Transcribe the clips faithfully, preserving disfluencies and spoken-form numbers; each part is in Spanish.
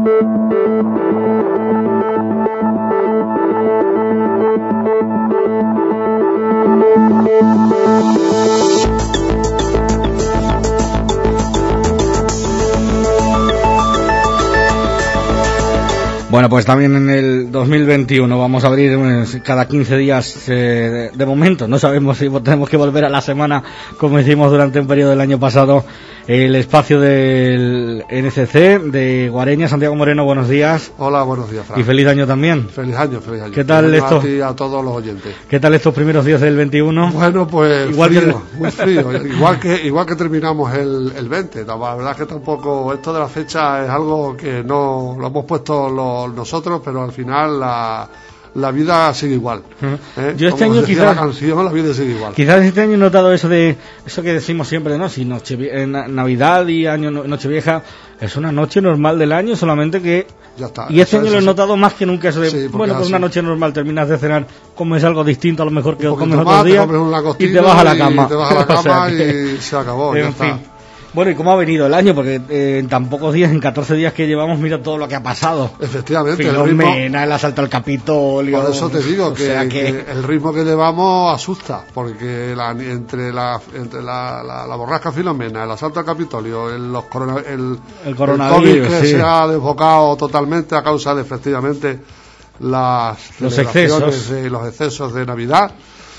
Bueno, pues también en el dos mil veintiuno vamos a abrir cada quince días, eh, de momento, no sabemos si tenemos que volver a la semana, como hicimos durante un periodo del año pasado, el espacio del N C C de Guareña. Santiago Moreno, buenos días. Hola, buenos días, Fran. Y feliz año también. Feliz año, feliz año. ¿Qué tal feliz esto? A ti y a todos los oyentes. ¿Qué tal estos primeros días del veintiuno? Bueno, pues igual frío, que... muy frío, igual que igual que terminamos el, el veinte. La verdad es que tampoco, esto de la fecha es algo que no lo hemos puesto los, nosotros, pero al final la... la vida sigue igual. ¿eh? Yo este Como año decía quizás la canción, la vida sigue igual. Quizás este año he notado eso de eso que decimos siempre, ¿no? Si noche, en Navidad y año Nochevieja es una noche normal del año, solamente que ya está. Y este eso año es, lo he eso. notado más que nunca eso de Sí, bueno, pues así. una noche normal terminas de cenar, comes algo distinto a lo mejor que Un comes poquito otros más, te días comes una y te vas a la cama. y te vas a la O sea cama que- y se acabó, ya en está. fin. Bueno, ¿y cómo ha venido el año? Porque eh, en tan pocos días, en catorce días que llevamos, mira todo lo que ha pasado. Efectivamente, el ritmo, Filomena, el asalto al Capitolio. por eso te digo o que, sea que el ritmo que llevamos asusta, porque la, entre la entre la, la, la borrasca Filomena, el asalto al Capitolio, el, los corona, el, El coronavirus, el COVID que sí. se ha desbocado totalmente a causa de efectivamente las Los celebraciones excesos. de los excesos de Navidad.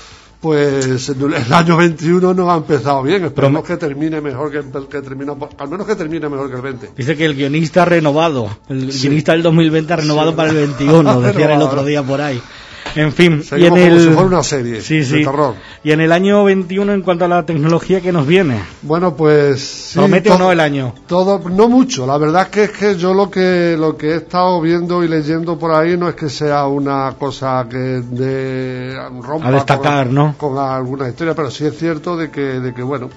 Pues el año veintiuno no ha empezado bien, esperemos Pero- que termine mejor que, que termine, al menos que termine mejor que el veinte. Dice que el guionista ha renovado, el Sí. guionista del dos mil veinte ha renovado Sí. para el veintiuno, decían el Renovado. otro día por ahí. En fin, y Seguimos en como el si fuera una serie sí, de sí. terror. Y en el año veintiuno, en cuanto a la tecnología que nos viene, Bueno, pues sí, ¿promete o todo- no el año? Todo, no mucho. La verdad es que es que yo lo que lo que he estado viendo y leyendo por ahí no es que sea una cosa que de rompa A destacar, con, ¿no? con alguna historia, pero sí es cierto de que de que bueno,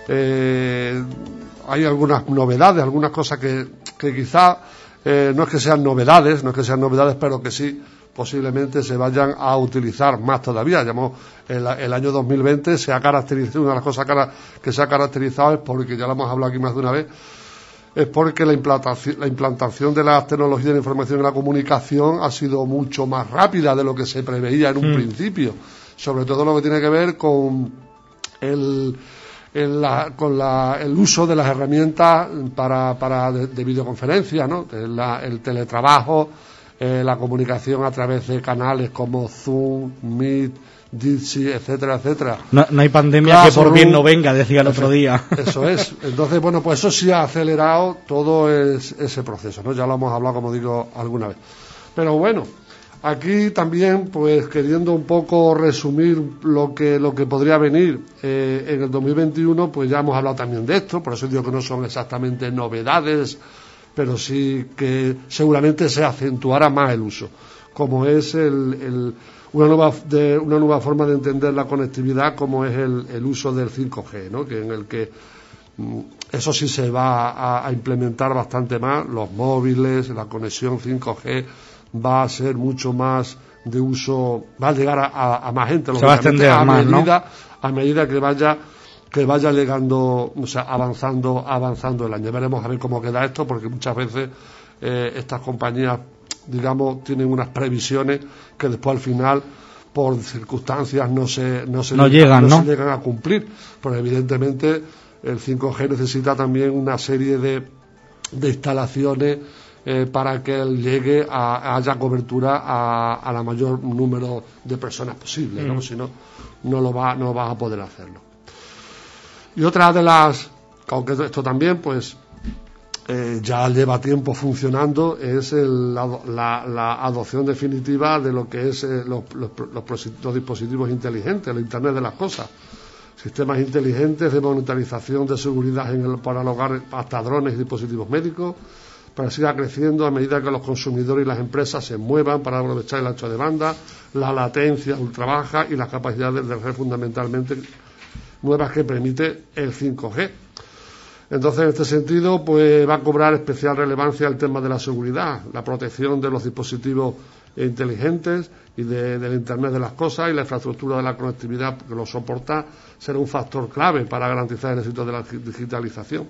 eh, hay algunas novedades, algunas cosas que que quizá eh, no es que sean novedades, no es que sean novedades, pero que sí posiblemente se vayan a utilizar más todavía. Llamó el, el año dos mil veinte se ha caracterizado, una de las cosas cara- que se ha caracterizado es porque, ya lo hemos hablado aquí más de una vez, es porque la implantación, la implantación de las tecnologías de la información y la comunicación ha sido mucho más rápida de lo que se preveía en un Mm. principio, sobre todo lo que tiene que ver con el en la- con la- el uso de las herramientas para, para de, de videoconferencia, ¿no? El, la- el teletrabajo, eh, la comunicación a través de canales como Zoom, Meet, Jitsi, etcétera, etcétera. No, no hay pandemia Claro, que por solo bien un- no venga, decía el otro día. Eso es. Entonces, bueno, pues eso sí ha acelerado todo es- ese proceso, ¿no? Ya lo hemos hablado, como digo, alguna vez. Pero bueno, aquí también, pues queriendo un poco resumir lo que lo que podría venir eh, en el dos mil veintiuno, pues ya hemos hablado también de esto, por eso digo que no son exactamente novedades, pero sí que seguramente se acentuará más el uso, como es el, el- una nueva de, una nueva forma de entender la conectividad, como es el, el uso del cinco G, ¿no? Que en el que mm, eso sí se va a, a implementar bastante más, los móviles, la conexión cinco G va a ser mucho más de uso, va a llegar a, a- a más gente, Se va a lógicamente, extender más, ¿no? medida, a medida que vaya que vaya llegando, o sea, avanzando, avanzando el año. Veremos a ver cómo queda esto, porque muchas veces eh, estas compañías, digamos, tienen unas previsiones que después al final, por circunstancias, no se, no se, No llegan, ¿no? se llegan a cumplir. Porque evidentemente el cinco G necesita también una serie de, de instalaciones eh, para que él llegue a, haya cobertura a, a la mayor número de personas posible, ¿no? Mm. Si no, no lo va, no vas a poder hacerlo. Y otra de las, aunque esto también, pues eh, ya lleva tiempo funcionando, es el- la, la- la adopción definitiva de lo que es eh, los, los- los prosi- los dispositivos inteligentes, el Internet de las cosas. Sistemas inteligentes de monitorización de seguridad en el, para el hogar, hasta drones y dispositivos médicos, para que siga creciendo a medida que los consumidores y las empresas se muevan para aprovechar el ancho de banda, la latencia ultra baja y las capacidades de red fundamentalmente nuevas que permite el cinco G. Entonces, en este sentido, pues va a cobrar especial relevancia el tema de la seguridad, la protección de los dispositivos inteligentes y de, del Internet de las cosas, y la infraestructura de la conectividad que lo soporta será un factor clave para garantizar el éxito de la digitalización.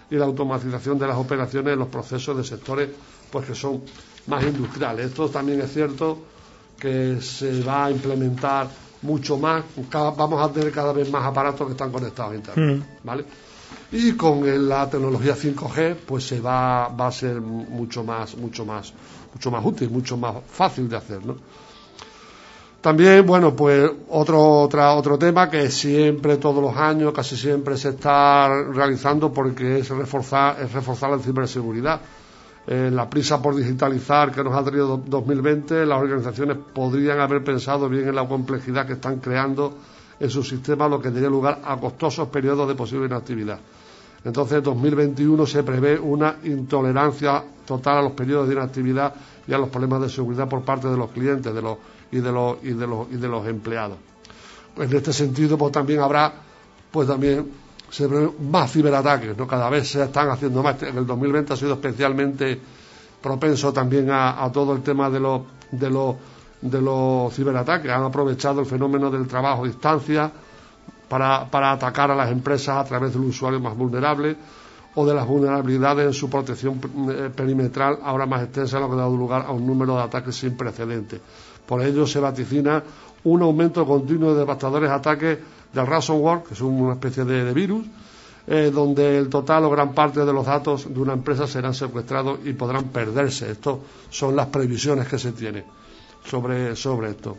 y la automatización de las operaciones en los procesos de sectores pues que son más industriales. Esto también es cierto que se va a implementar mucho más, cada, vamos a tener cada vez más aparatos que están conectados a internet, mm. ¿vale? Y con la tecnología cinco G pues se va, va a ser mucho más, mucho más, mucho más útil, mucho más fácil de hacer, ¿no? También, bueno, pues otro, otra, otro tema que siempre, todos los años, casi siempre se está realizando porque es reforzar, es reforzar la ciberseguridad. En la prisa por digitalizar que nos ha traído dos mil veinte, las organizaciones podrían haber pensado bien en la complejidad que están creando en sus sistemas, lo que daría lugar a costosos periodos de posible inactividad. Entonces, en dos mil veintiuno se prevé una intolerancia total a los periodos de inactividad y a los problemas de seguridad por parte de los clientes de los, y, de los, y, de los, y de los empleados. Pues en este sentido, pues también habrá, pues también se prevén más ciberataques, ¿no? Cada vez se están haciendo más. En el dos mil veinte ha sido especialmente propenso también a, a todo el tema de los de los de los ciberataques. Han aprovechado el fenómeno del trabajo a distancia para, para atacar a las empresas a través del usuario más vulnerable o de las vulnerabilidades en su protección perimetral ahora más extensa, lo que ha dado lugar a un número de ataques sin precedentes. Por ello se vaticina un aumento continuo de devastadores ataques del ransomware, que es una especie de, de virus, eh, donde el total o gran parte de los datos de una empresa serán secuestrados y podrán perderse. Estas son las previsiones que se tienen sobre, sobre esto.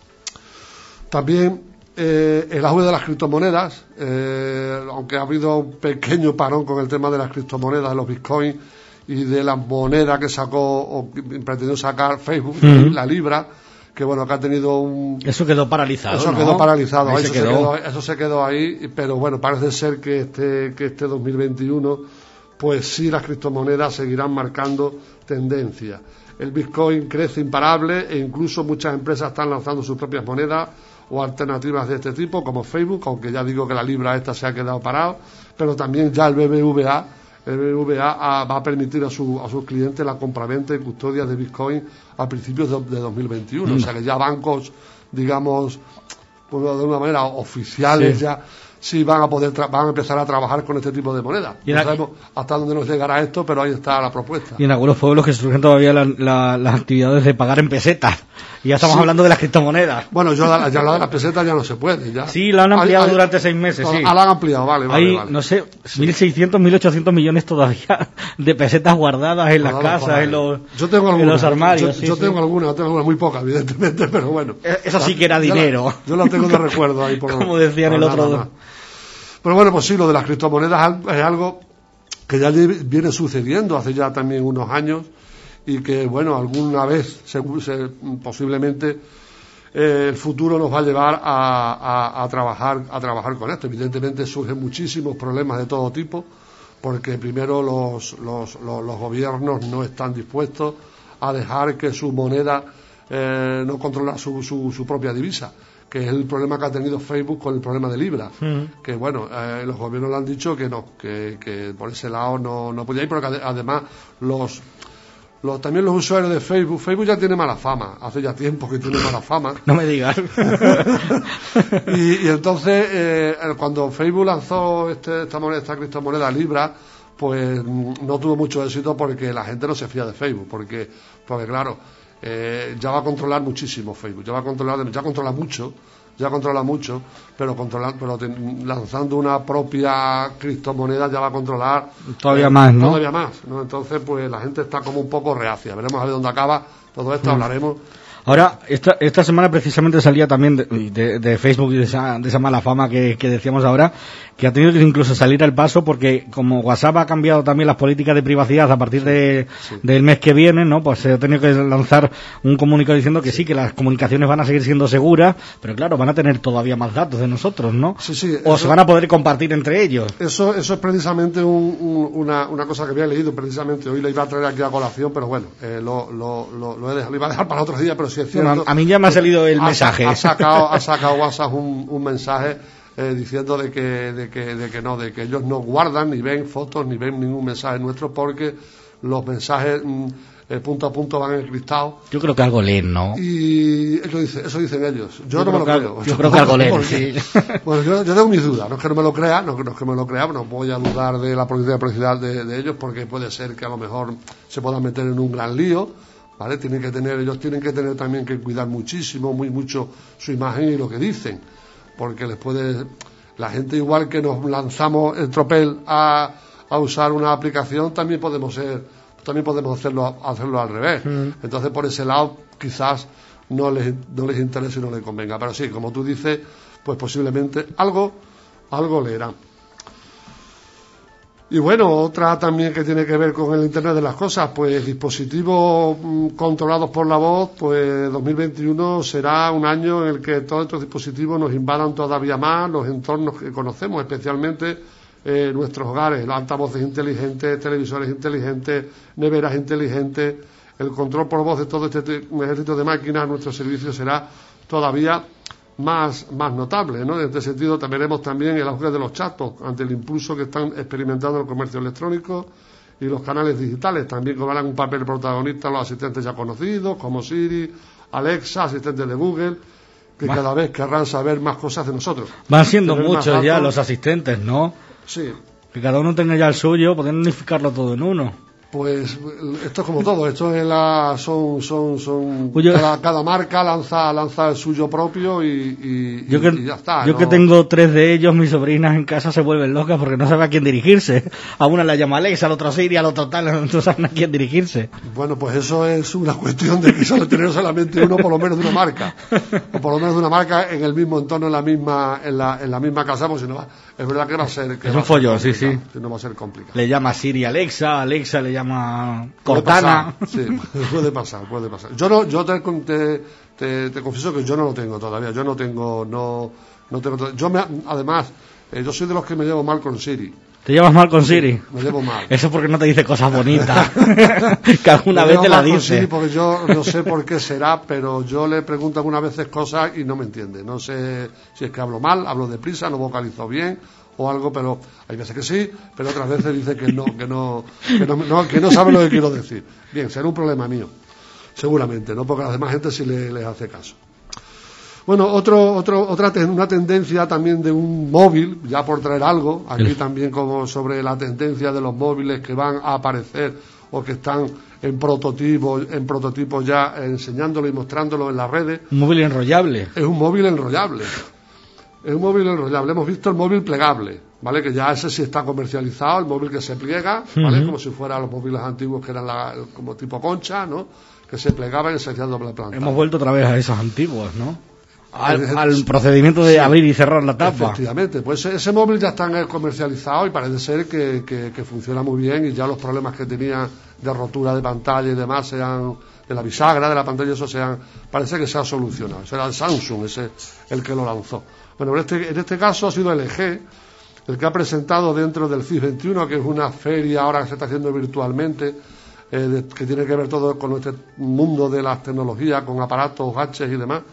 También eh, el auge de las criptomonedas, eh, aunque ha habido un pequeño parón con el tema de las criptomonedas, de los bitcoins y de las monedas que sacó o pretendió sacar Facebook, uh-huh. la Libra, que bueno, que ha tenido un... Eso quedó paralizado, Eso ¿no? quedó paralizado, Ahí eso, se se quedó. quedó, eso se quedó ahí, pero bueno, parece ser que este, que este dos mil veintiuno, pues sí, las criptomonedas seguirán marcando tendencia. El Bitcoin crece imparable e incluso muchas empresas están lanzando sus propias monedas o alternativas de este tipo, como Facebook, aunque ya digo que la Libra esta se ha quedado parado, pero también ya el B B V A El B B V A va a permitir a, su, a sus clientes la compraventa y custodia de Bitcoin a principios de, de dos mil veintiuno. Mm. O sea que ya bancos, digamos, pues de una manera oficiales, sí. ya sí van a poder tra- van a empezar a trabajar con este tipo de monedas. No la... sabemos hasta dónde nos llegará esto, pero ahí está la propuesta. Y en algunos pueblos que surgen todavía la, la, las actividades de pagar en pesetas. Y ya estamos sí. hablando de las criptomonedas. Bueno, yo ya, ya la de las pesetas ya no se puede. Ya. Sí, la han ampliado hay, hay, durante seis meses, sí. Ah, la han ampliado, vale, vale. Hay, vale. no sé, sí. mil seiscientos, mil ochocientos millones todavía de pesetas guardadas en guardadas las casas, en los, yo tengo alguna, en los armarios. Yo, sí, yo sí. tengo alguna, tengo alguna, muy poca, evidentemente, pero bueno. Eso sí que era dinero. La, yo la tengo de recuerdo ahí. Por Como decían el otro. Nada. Pero bueno, pues sí, lo de las criptomonedas es algo que ya viene sucediendo hace ya también unos años y que, bueno, alguna vez, se, se, posiblemente, eh, el futuro nos va a llevar a, a, a, trabajar, a trabajar con esto. Evidentemente surgen muchísimos problemas de todo tipo, porque primero los, los, los, los gobiernos no están dispuestos a dejar que su moneda eh, no controla su, su, su propia divisa, que es el problema que ha tenido Facebook con el problema de Libra, mm. que bueno, eh, los gobiernos le han dicho que no, que, que por ese lado no, no podía ir, porque además los, los también los usuarios de Facebook, Facebook ya tiene mala fama, hace ya tiempo que tiene mala fama. No me digas. y, y entonces, eh, cuando Facebook lanzó este, esta moneda, esta criptomoneda Libra, pues no tuvo mucho éxito porque la gente no se fía de Facebook, porque, porque claro, Eh, ya va a controlar muchísimo Facebook, ya va a controlar, ya controla mucho, ya controla mucho, pero controlar, pero te, lanzando una propia criptomoneda ya va a controlar todavía eh, más, ¿no? Todavía más, ¿no? Entonces, pues la gente está como un poco reacia. Veremos a ver dónde acaba todo esto, mm. hablaremos. Ahora, esta, esta semana precisamente salía también de, de, de Facebook y de esa, de esa mala fama que, que decíamos ahora, que ha tenido que incluso salir al paso porque como WhatsApp ha cambiado también las políticas de privacidad a partir de, sí. del mes que viene, ¿no? Pues se ha tenido que lanzar un comunicado diciendo que sí. sí, que las comunicaciones van a seguir siendo seguras, pero claro, van a tener todavía más datos de nosotros, ¿no? Sí, sí, o eso, se van a poder compartir entre ellos. Eso, eso es precisamente un, un, una, una cosa que había leído precisamente, hoy la iba a traer aquí a colación, pero bueno, eh, lo, lo, lo, lo he dejado, lo iba a dejar para otro día, pero sí es cierto. Bueno, a mí ya me ha salido el ha, mensaje. Ha sacado, ha sacado WhatsApp un, un mensaje eh, diciendo de que, de que, de que no, de que ellos no guardan ni ven fotos ni ven ningún mensaje nuestro porque los mensajes mm, eh, punto a punto van encriptados. Yo creo que algo leen, ¿no? Y eso, dice, eso dicen ellos. Yo, yo no me lo que, creo. Yo creo que algo leen, sí. Bueno, yo, yo tengo mis dudas. No es que no me lo crea, no, no es que me lo crea, no voy a dudar de la política de privacidad de, de ellos, porque puede ser que a lo mejor se puedan meter en un gran lío, ¿vale? Tienen que tener, ellos tienen que tener también que cuidar muchísimo, muy mucho su imagen y lo que dicen, porque les puede, la gente igual que nos lanzamos el tropel a, a usar una aplicación, también podemos ser también podemos hacerlo hacerlo al revés. Mm. Entonces, por ese lado, quizás no les, no les interese y no les convenga. Pero sí, como tú dices, pues posiblemente algo, algo leerán. Y bueno, otra también que tiene que ver con el Internet de las cosas, pues dispositivos mm, controlados por la voz, pues dos mil veintiuno será un año en el que todos estos dispositivos nos invadan todavía más los entornos que conocemos, especialmente Eh, nuestros hogares, los altavoces inteligentes, televisores inteligentes, neveras inteligentes, el control por voz de todo este ejército de máquinas a nuestro servicio será todavía más, más notable, ¿no? En este sentido, veremos también el auge de los chatbots ante el impulso que están experimentando el comercio electrónico y los canales digitales. También cobrarán un papel protagonista los asistentes ya conocidos, como Siri, Alexa, asistentes de Google, que Va. cada vez querrán saber más cosas de nosotros. Van siendo muchos ya los asistentes, ¿no? Sí. Que cada uno tenga ya el suyo, poder unificarlo todo en uno. Pues esto es como todo, esto es la, son, son, son pues yo, cada, cada marca lanza, lanza el suyo propio y, y, yo que, y ya está. Yo ¿no? que tengo tres de ellos, mis sobrinas en casa se vuelven locas porque no saben a quién dirigirse. A una la llama Alexa, al otro Siri, al otro tal, no saben a quién dirigirse. Bueno, pues eso es una cuestión de que solo tener solamente uno, por lo menos de una marca, o por lo menos de una marca en el mismo entorno, en la misma, en la, en la misma casa, pues si no va, es verdad que va a ser. Que es va un follón, sí, sí. Si no va a ser complicado. Le llama Siri Alexa, Alexa le llama Cortana. Sí, puede pasar, puede pasar. Yo no, yo te, te, te, te confieso que yo no lo tengo todavía. Yo no tengo, no, no tengo. Yo me, además, eh, yo soy de los que me llevo mal con Siri. ¿Te llevas mal con Siri? Sí, me llevo mal. Eso porque no te dice cosas bonitas. Que alguna vez te la dice. Siri porque yo no sé por qué será, pero yo le pregunto algunas veces cosas y no me entiende. No sé si es que hablo mal, hablo deprisa, no vocalizo bien o algo, pero hay veces que sí, pero otras veces dice que no, que no, que no, no, que no sabe lo que quiero decir. Bien, será un problema mío, seguramente, no porque a la demás gente sí le, les hace caso. Bueno, otro, otro, otra ten, una tendencia también de un móvil, ya por traer algo, aquí sí. También como sobre la tendencia de los móviles que van a aparecer o que están en prototipo, en prototipo ya enseñándolo y mostrándolo en las redes. Un móvil enrollable. Es un móvil enrollable. Es un móvil enrollable. Hemos visto el móvil plegable, ¿vale? Que ya ese sí está comercializado, el móvil que se pliega, ¿vale? Uh-huh. Como si fueran los móviles antiguos que eran la, como tipo concha, ¿no? Que se plegaban y se hacía doble planta. Hemos vuelto otra vez a esos antiguos, ¿no? Al, al procedimiento de sí, abrir y cerrar la tapa. Efectivamente, pues ese, ese móvil ya está comercializado y parece ser que, que, que funciona muy bien y ya los problemas que tenía de rotura de pantalla y demás sean, de la bisagra de la pantalla, eso sean, parece que se ha solucionado. Será el Samsung ese el que lo lanzó. Bueno, en este, en este caso ha sido L G el que ha presentado dentro del C I S veintiuno, que es una feria ahora que se está haciendo virtualmente, eh, de, que tiene que ver todo con este mundo de las tecnologías, con aparatos, gadgets y demás.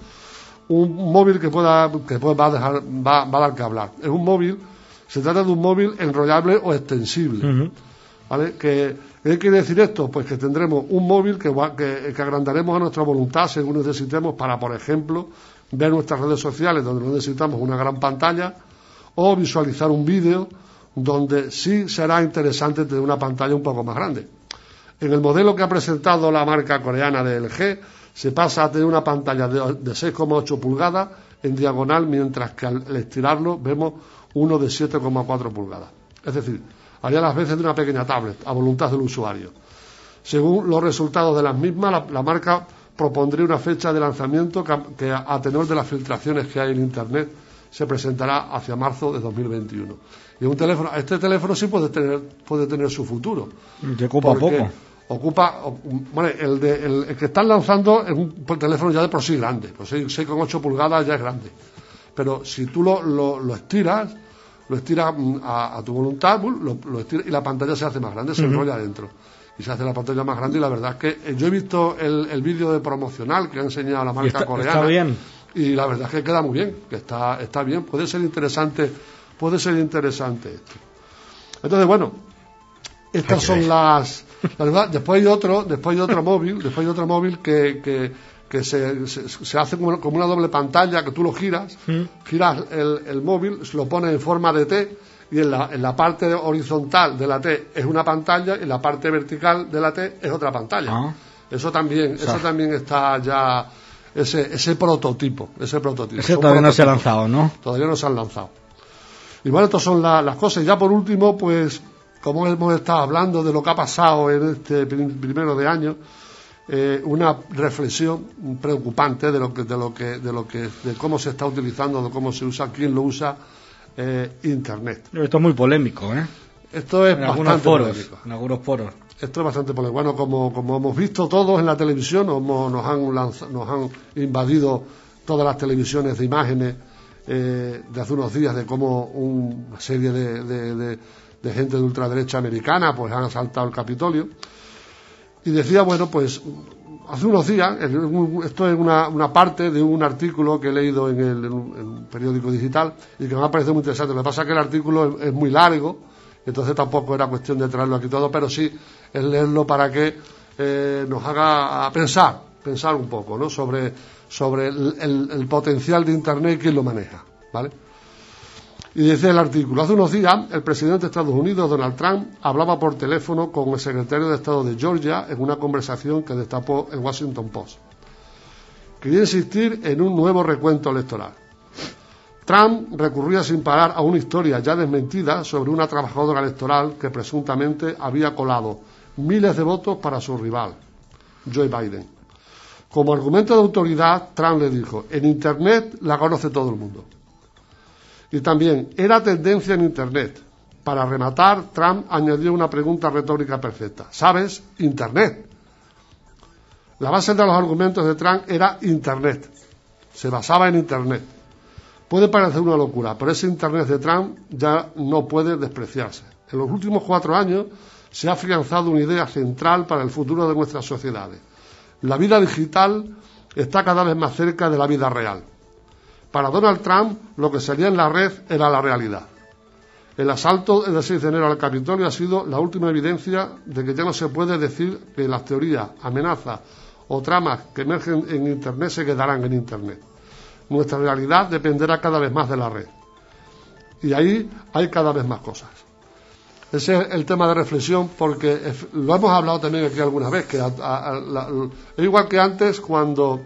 Un móvil que pueda, que pueda va a dejar, va, va a dar que hablar. Es un móvil, se trata de un móvil enrollable o extensible. Uh-huh. ¿Vale? ¿Qué, ¿Qué quiere decir esto? Pues que tendremos un móvil que, que, que agrandaremos a nuestra voluntad según necesitemos para, por ejemplo, ver nuestras redes sociales donde no necesitamos una gran pantalla o visualizar un vídeo donde sí será interesante tener una pantalla un poco más grande. En el modelo que ha presentado la marca coreana de L G se pasa a tener una pantalla de, de seis coma ocho pulgadas en diagonal, mientras que al estirarlo vemos uno de siete coma cuatro pulgadas. Es decir, haría las veces de una pequeña tablet a voluntad del usuario. Según los resultados de las mismas, la, la marca propondría una fecha de lanzamiento que, que a tenor de las filtraciones que hay en Internet se presentará hacia marzo de dos mil veintiuno. Y un teléfono, este teléfono sí puede tener, puede tener su futuro. De poco a poco. Ocupa, bueno, el, de, el, el que están lanzando es un teléfono ya de por sí grande, pues seis coma ocho pulgadas ya es grande. Pero si tú lo, lo, lo estiras, lo estiras a, a tu voluntad, lo, lo estiras y la pantalla se hace más grande, se uh-huh. enrolla adentro. Y se hace la pantalla más grande y la verdad es que yo he visto el, el vídeo de promocional que ha enseñado la marca está, coreana. Está bien. Y la verdad es que queda muy bien, que está, está bien, puede ser interesante, puede ser interesante esto. Entonces, bueno, Estas son las, la verdad, después hay otro, después hay otro móvil, después hay otro móvil que, que, que se, se, se hace como, como una doble pantalla, que tú lo giras, ¿Mm? giras el, el móvil, lo pones en forma de T, y en la, en la parte horizontal de la T es una pantalla, y en la parte vertical de la T es otra pantalla. Ah. Eso también, o sea, eso también está ya, ese, ese prototipo, ese prototipo. Ese todavía no se ha lanzado, ¿no? Todavía no se han lanzado. Y bueno, estas son la, las cosas. Y ya por último, pues, como hemos estado hablando de lo que ha pasado en este primero de año, eh, una reflexión preocupante de lo que, de lo que, de lo que, de cómo se está utilizando, de cómo se usa, quién lo usa, eh, Internet. Esto es muy polémico, ¿eh? Esto es en bastante algunos foros, polémico. En algunos foros. Esto es bastante polémico. Bueno, como, como hemos visto todos en la televisión, nos, nos, han lanzado, nos han invadido todas las televisiones de imágenes eh, de hace unos días de cómo una serie de, de, de, de gente de ultraderecha americana pues han asaltado el Capitolio. Y decía, bueno, pues hace unos días, esto es una, una parte de un artículo que he leído en, el, en, un, en un periódico digital y que me ha parecido muy interesante. Lo que pasa es que el artículo es, es muy largo, entonces tampoco era cuestión de traerlo aquí todo, pero sí es leerlo para que eh, nos haga a pensar, pensar un poco, ¿no? sobre, sobre el, el, el potencial de Internet y quién lo maneja, ¿vale? Y dice el artículo, hace unos días el presidente de Estados Unidos, Donald Trump, hablaba por teléfono con el secretario de Estado de Georgia en una conversación que destapó el Washington Post. Quería insistir en un nuevo recuento electoral. Trump recurría sin parar a una historia ya desmentida sobre una trabajadora electoral que presuntamente había colado miles de votos para su rival, Joe Biden. Como argumento de autoridad, Trump le dijo, en Internet la conoce todo el mundo. Y también, era tendencia en Internet. Para rematar, Trump añadió una pregunta retórica perfecta. ¿Sabes? Internet. La base de los argumentos de Trump era Internet. Se basaba en Internet. Puede parecer una locura, pero ese Internet de Trump ya no puede despreciarse. En los últimos cuatro años se ha afianzado una idea central para el futuro de nuestras sociedades. La vida digital está cada vez más cerca de la vida real. Para Donald Trump, lo que salía en la red era la realidad. El asalto del seis de enero al Capitolio ha sido la última evidencia de que ya no se puede decir que las teorías, amenazas o tramas que emergen en Internet se quedarán en Internet. Nuestra realidad dependerá cada vez más de la red. Y ahí hay cada vez más cosas. Ese es el tema de reflexión, porque lo hemos hablado también aquí alguna vez, que a, a, a, la, es igual que antes cuando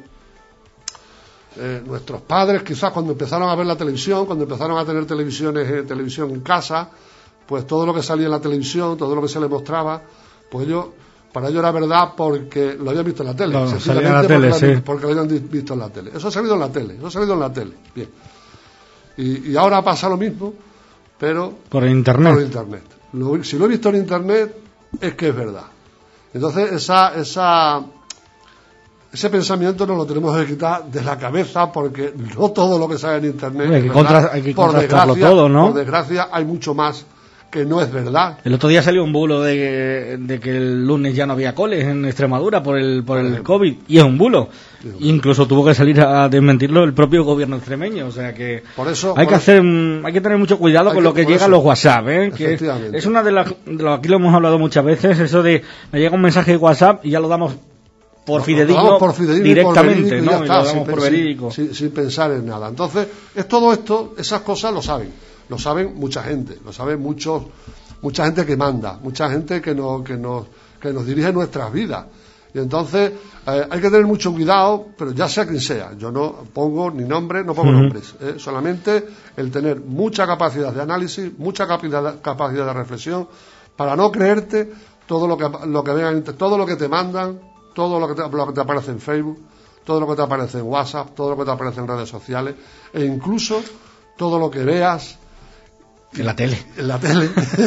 eh, nuestros padres, quizás cuando empezaron a ver la televisión, cuando empezaron a tener televisiones, eh, televisión en casa, pues todo lo que salía en la televisión, todo lo que se les mostraba, pues ellos, para ellos era verdad porque lo habían visto en la tele, no, sencillamente en la porque, tele, lo, sí. porque lo habían visto en la tele. Eso ha salido en la tele, eso ha salido en la tele, bien. Y, y ahora pasa lo mismo, pero por internet. Por internet. Lo, si lo he visto en Internet, es que es verdad. Entonces, esa, esa, ese pensamiento nos lo tenemos que quitar de la cabeza, porque no todo lo que sale en Internet hay que, es contra, verdad. hay que por contrastarlo desgracia, todo, ¿no? Por desgracia, hay mucho más que no es verdad. El otro día salió un bulo de, de que el lunes ya no había coles en Extremadura por el por el COVID, y es un bulo. Incluso tuvo que salir a desmentirlo el propio gobierno extremeño, o sea que por eso, hay que hacer hay que tener mucho cuidado con que, lo que llega a los WhatsApp, ¿eh? Que es una de las de lo, aquí lo hemos hablado muchas veces, eso de me llega un mensaje de WhatsApp y ya lo damos por fidedigno, por fidedigno directamente, por ¿no? Y, está, y lo damos sin, por verídico. Sin, sin, sin pensar en nada. Entonces, es todo esto, esas cosas lo saben, lo saben mucha gente, lo saben muchos mucha gente que manda, mucha gente que nos, que nos, que nos dirige nuestras vidas. Y entonces eh, hay que tener mucho cuidado, pero ya sea quien sea. Yo no pongo ni nombre, no pongo uh-huh. nombres. Eh, solamente el tener mucha capacidad de análisis, mucha capacidad, capacidad de reflexión, para no creerte todo lo que, lo que vean, todo lo que te mandan, todo lo que te, lo que te aparece en Facebook, todo lo que te aparece en WhatsApp, todo lo que te aparece en redes sociales, e incluso todo lo que veas en la tele, en la tele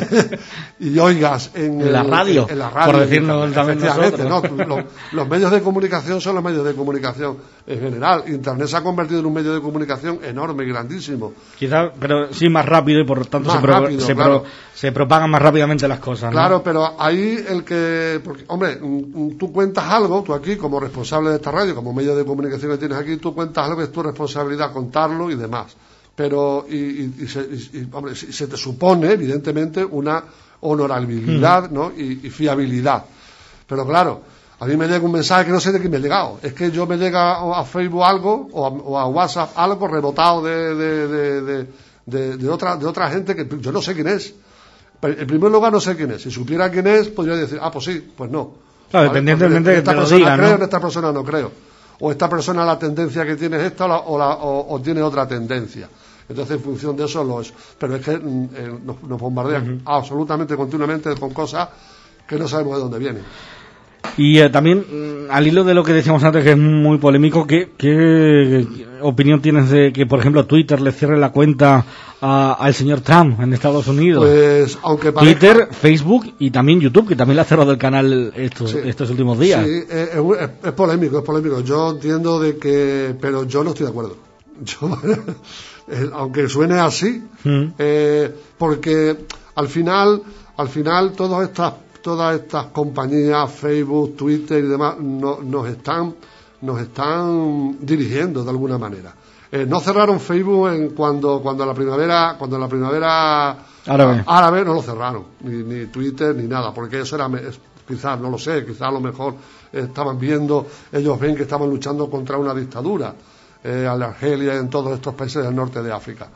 y oigas en, en, la el, radio, en, en la radio, por decirnos también nosotros. ¿no? Los, los medios de comunicación son los medios de comunicación en general. Internet se ha convertido en un medio de comunicación enorme y grandísimo. Quizás, pero sí más rápido y por lo tanto se, rápido, pro, se, claro. pro, se propagan más rápidamente las cosas. Claro, ¿no? pero ahí el que, porque, hombre, tú cuentas algo, tú aquí como responsable de esta radio, como medio de comunicación que tienes aquí, tú cuentas algo que es tu responsabilidad contarlo y demás. Pero y, y, y, se, y, hombre, se te supone evidentemente una honorabilidad, ¿no? y, y fiabilidad. Pero claro, a mí me llega un mensaje que no sé de quién me ha llegado. Es que yo me llega a Facebook algo o a, o a WhatsApp algo rebotado de, de, de, de, de, de, otra, de otra gente que yo no sé quién es. En primer lugar, no sé quién es. Si supiera quién es, podría decir, ah, pues sí, pues no. Claro, ¿vale? Independientemente de que esta te lo persona diga, creo, ¿no? en esta persona no creo. O esta persona la tendencia que tiene es esta o, la, o, la, o, o tiene otra tendencia. Entonces, en función de eso, los, pero es que eh, nos, nos bombardean uh-huh. absolutamente, continuamente con cosas que no sabemos de dónde vienen. Y eh, también, al hilo de lo que decíamos antes, que es muy polémico, ¿qué, qué opinión tienes de que, por ejemplo, Twitter le cierre la cuenta a, al señor Trump en Estados Unidos? Pues, aunque parezca... Twitter, Facebook y también YouTube, que también le ha cerrado el canal estos, sí, estos últimos días. Sí, es, es, es polémico, es polémico. Yo entiendo de que... Pero yo no estoy de acuerdo. Yo, aunque suene así, mm. eh, porque al final, al final todas estas todas estas compañías, Facebook, Twitter y demás, no, nos están nos están dirigiendo de alguna manera. Eh, no cerraron Facebook en cuando cuando la primavera cuando la primavera árabe, árabe no lo cerraron, ni, ni Twitter ni nada, porque eso era es, quizás no lo sé, quizás a lo mejor estaban viendo, ellos ven que estaban luchando contra una dictadura. Eh, en Argelia y en todos estos países del norte de África.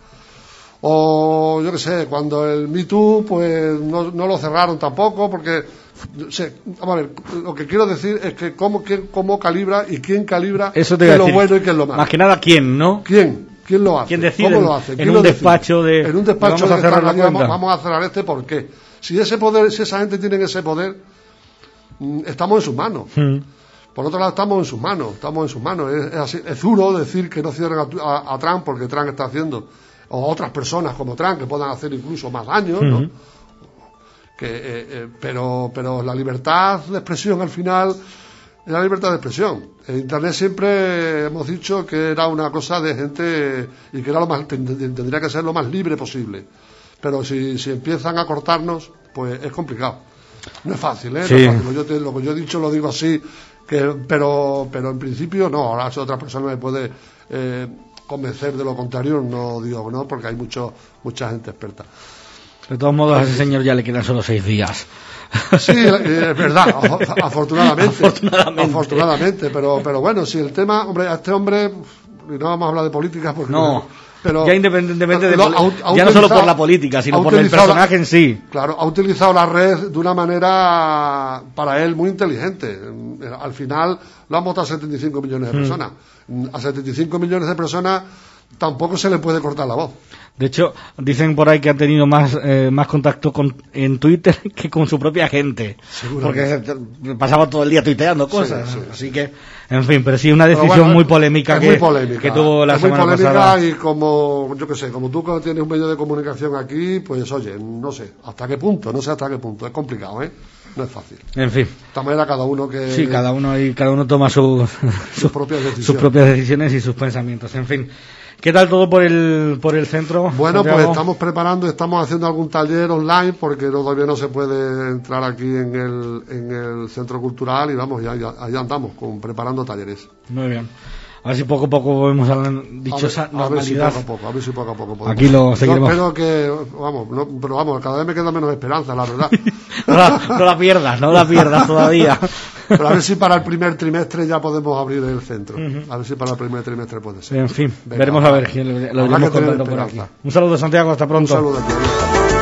O yo qué sé, cuando el Me Too, pues no, no lo cerraron tampoco, porque sé, vamos a ver, lo que quiero decir es que cómo, quién, cómo calibra y quién calibra qué es lo bueno y qué es lo malo. Más que nada, ¿quién, no? ¿Quién? ¿Quién lo hace? ¿Quién decide? ¿Cómo lo hace? En un despacho de... En un despacho vamos a cerrar la vamos, cuenta. vamos a cerrar este, ¿por qué? Si ese poder, si esa gente tiene ese poder, estamos en sus manos. Hmm. Por otro lado, estamos en sus manos, estamos en sus manos. Es, es, así, es duro decir que no cierren a, a, a Trump porque Trump está haciendo, o otras personas como Trump que puedan hacer incluso más daño, uh-huh. ¿no? Que, eh, eh, pero, pero la libertad de expresión al final es la libertad de expresión. En Internet siempre hemos dicho que era una cosa de gente y que era lo más, tendría que ser lo más libre posible. Pero si, si empiezan a cortarnos, pues es complicado. No es fácil, ¿eh? Sí. No es fácil. Yo te, lo que yo he dicho lo digo así. Que, pero pero en principio no, ahora si otra persona me puede eh, convencer de lo contrario, no digo no, porque hay mucho mucha gente experta. De todos modos, a ese señor ya le quedan solo seis días. Sí, es verdad, afortunadamente, afortunadamente, afortunadamente, pero pero bueno, si el tema, hombre, a este hombre, y no vamos a hablar de política porque no, pero ya independientemente de lo, poli- ha, ha ya no solo por la política, sino por el personaje la, en sí. Claro, ha utilizado la red de una manera para él muy inteligente. Al final lo han votado setenta y cinco millones de personas. Mm. A setenta y cinco millones de personas tampoco se le puede cortar la voz. De hecho, dicen por ahí que han tenido más eh, más contacto con, en Twitter que con su propia gente. Porque pasaba todo el día tuiteando cosas. Sí, sí, así sí. que, en fin, pero sí, una decisión bueno, muy polémica, que, muy polémica que tuvo la es semana muy polémica pasada. Y como, yo qué sé, como tú tienes un medio de comunicación aquí, pues oye, no sé, hasta qué punto, no sé hasta qué punto. Es complicado, ¿eh? No es fácil. En fin. De esta manera cada uno que... Sí, cada uno y cada uno toma su, sus, sus, propias decisiones. sus propias decisiones y sus pensamientos. En fin. ¿Qué tal todo por el por el centro? Bueno, Santiago? Pues estamos preparando, estamos haciendo algún taller online porque todavía no se puede entrar aquí en el en el centro cultural y vamos, ya, ya, allá andamos con, preparando talleres. Muy bien. A ver si poco a poco volvemos a la dichosa a ver, normalidad. A ver si poco a poco, a ver si poco a poco podemos. Aquí lo seguiremos. Yo espero que, vamos, no, pero vamos, cada vez me queda menos esperanza, la verdad. no, la, no la pierdas, no la pierdas todavía. Pero a ver si para el primer trimestre ya podemos abrir el centro. Uh-huh. A ver si para el primer trimestre puede ser. En fin, Venga, veremos a ver, lo, lo iremos contando por aquí. Un saludo, Santiago, hasta pronto. Un saludo aquí.